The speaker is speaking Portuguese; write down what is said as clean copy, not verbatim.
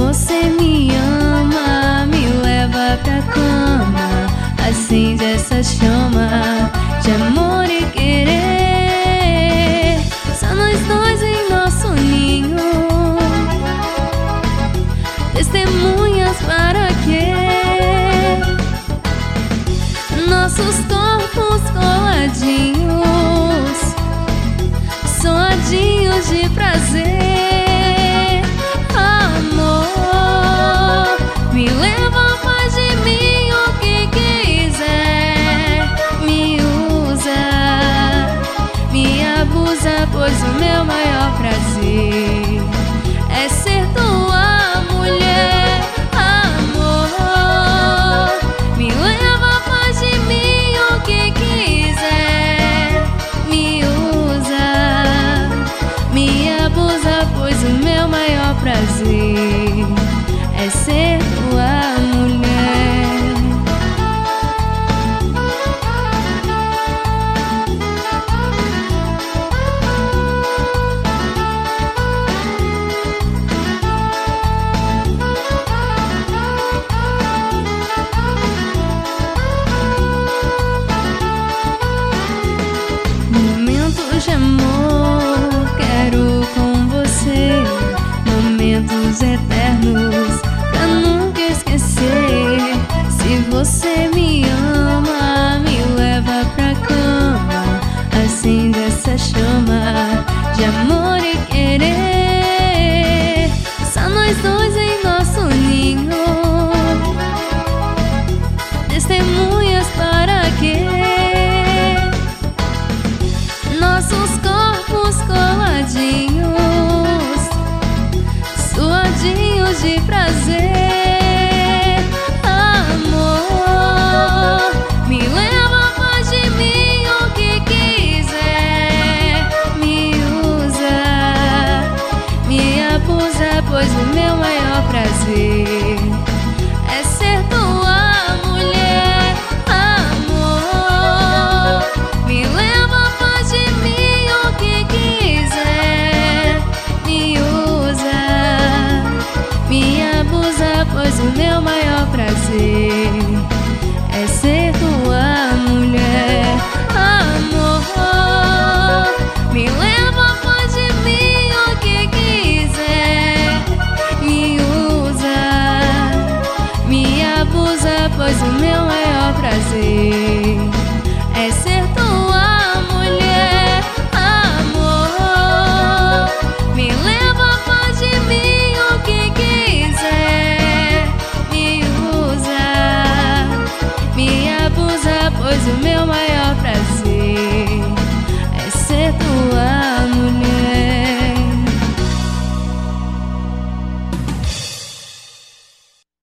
você me ama, me leva pra cama, acende essa chama de amor e querer. Só nós dois em nosso ninho, testemunhas para quê? Nossos corpos coladinhos, suadinhos de prazer. Amor, me leva, faz de mim o que quiser. Me usa, me abusa, pois o meu maior prazer é ser tua mulher. Amor, me leva, faz de mim o que quiser. Me usa, me abusa, pois o meu maior prazer é ser tua mulher. Momentos de amor quero com você, momentos eternos pra nunca esquecer. Se você me ama, me leva pra cama, acende essa chama de amor e querer. Só nós dois em nosso ninho, testemunhas para quê? Nossos corpos coladinhos, suadinhos de prazer. Amor, me leva, faz de mim o que quiser. Me usa, me abusa, pois o meu maior prazer é ser tua mulher. Amor, me leva, faz de mim o que quiser. Me usa, me abusa, pois o meu maior prazer é ser tua mulher. Amor, me leva, faz de mim o que quiser. Me usa, me abusa, pois o meu maior prazer é ser tua mulher. Amor, me leva, faz de mim o que quiser. Me usa, me abusa, pois o meu maior prazer